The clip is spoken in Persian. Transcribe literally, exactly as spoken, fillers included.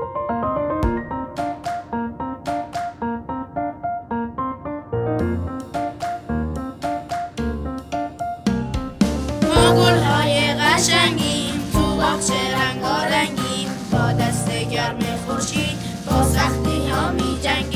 ما گل‌های قشنگیم تو باغچه رنگارنگیم، با دست گرم خورشید با سختی ها می جنگیم.